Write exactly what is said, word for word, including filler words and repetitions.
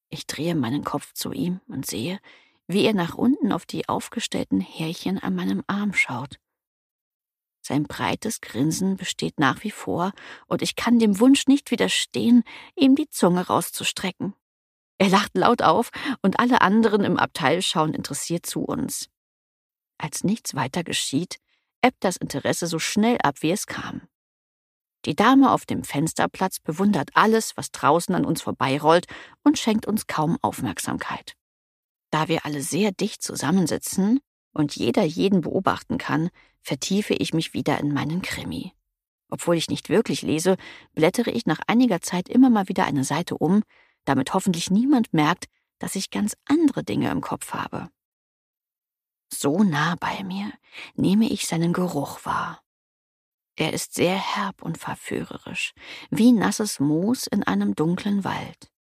Ich drehe meinen Kopf zu ihm und sehe, wie er nach unten auf die aufgestellten Härchen an meinem Arm schaut. Sein breites Grinsen besteht nach wie vor, und ich kann dem Wunsch nicht widerstehen, ihm die Zunge rauszustrecken. Er lacht laut auf, und alle anderen im Abteil schauen interessiert zu uns. Als nichts weiter geschieht, ebbt das Interesse so schnell ab, wie es kam. Die Dame auf dem Fensterplatz bewundert alles, was draußen an uns vorbeirollt, und schenkt uns kaum Aufmerksamkeit. Da wir alle sehr dicht zusammensitzen und jeder jeden beobachten kann, vertiefe ich mich wieder in meinen Krimi. Obwohl ich nicht wirklich lese, blättere ich nach einiger Zeit immer mal wieder eine Seite um, damit hoffentlich niemand merkt, dass ich ganz andere Dinge im Kopf habe. So nah bei mir nehme ich seinen Geruch wahr. Er ist sehr herb und verführerisch, wie nasses Moos in einem dunklen Wald.